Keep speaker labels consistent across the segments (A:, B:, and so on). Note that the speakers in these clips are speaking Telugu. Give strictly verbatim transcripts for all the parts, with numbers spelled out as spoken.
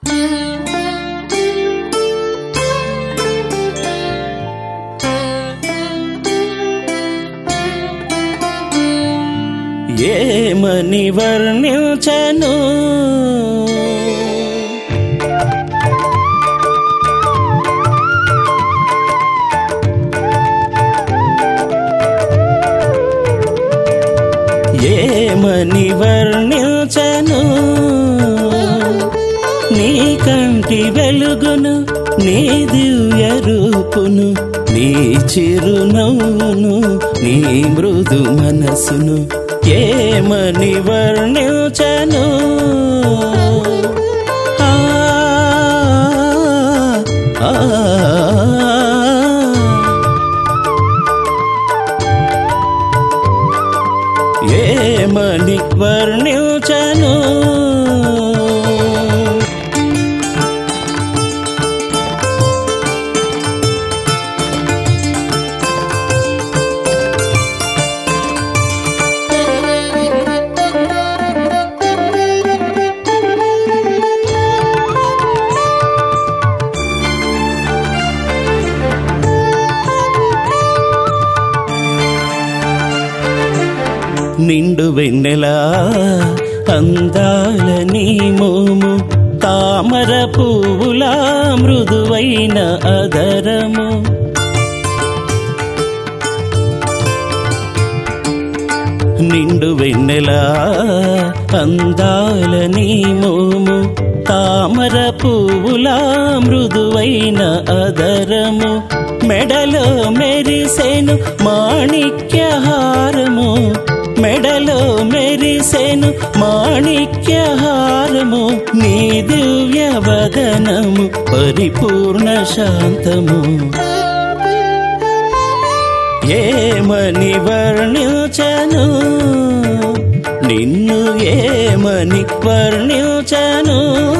A: ఏమని వర్ణించెను ఏమని వర్ణించెను నీ కంటి వెలుగును నీ దివ్య రూపును నీ చిరునవ్వును నీ మృదు మనసును ఏమని వర్ణించెను ఆ ఆ ఏమని వర్ణించెను నిండు వెన్నెలా అందాల నీ మోము తామర పువ్వులా మృదువైన అదరము నిండు వెన్నెలా అందాల నీ మోము తామర పువ్వులా మృదువైన అదరము మెడలో మెరిసెను మాణిక్యహారము మెడలో మెరిసెను మాణిక్యహారము నీ దివ్య వదనము పరిపూర్ణ శాంతము ఏమని వర్ణించెను నిన్ను ఏమని వర్ణించెను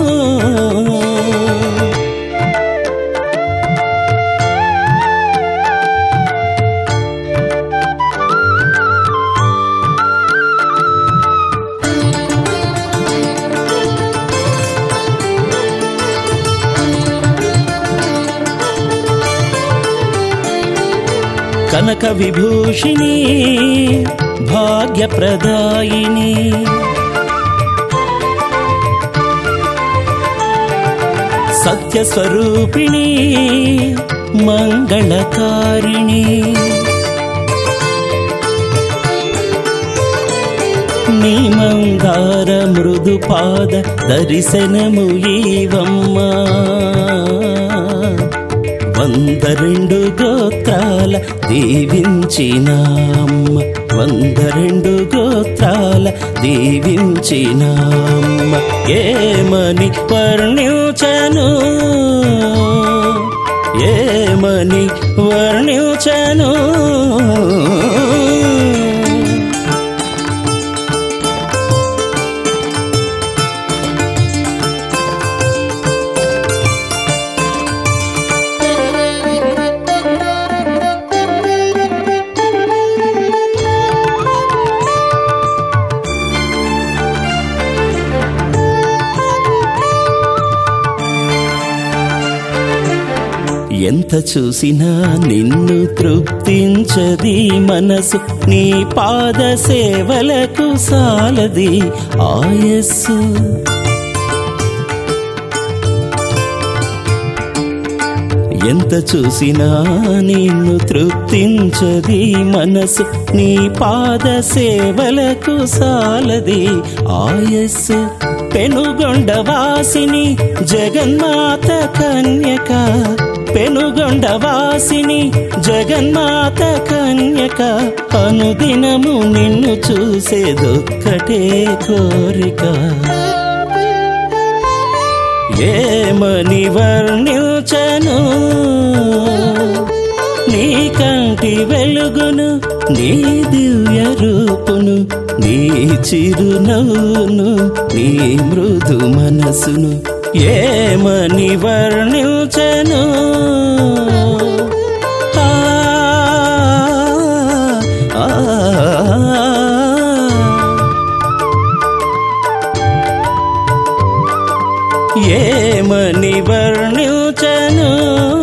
A: కనక విభూషిణి భాగ్యప్రదాయిని సత్యస్వరూపిణి మంగళకారిణి నీ మందార మృదు పాద దర్శనము ఈవమ్మా వంద రెండు గోత్రాల దీవించినామ్మ వంద రెండు గోత్రాల దీవించినామ్మ ఏమని వర్ణించెను ఏమని వర్ణించెను ఎంత చూసినా నిన్ను తృప్తించది మనసు నీ పాద సేవలకు సాలది ఆయస్సు ఎంత చూసినా నిన్ను తృప్తించది మనసు నీ పాద సేవలకు సాలది ఆయస్సు పెనుగొండ వాసిని జగన్మాత కన్యక పెనుగొండ వాసిని జగన్మాత కన్యక అనుదినము నిన్ను చూసేదొక్కటే కోరిక ఏమని వర్ణించెను నీ కంటి వెలుగును నీ దివ్య రూపును నీ చిరునవ్వును నీ మృదు మనసును ఏమని వర్ణించెను ఆ ఆ ఏ ఏమని వర్ణించను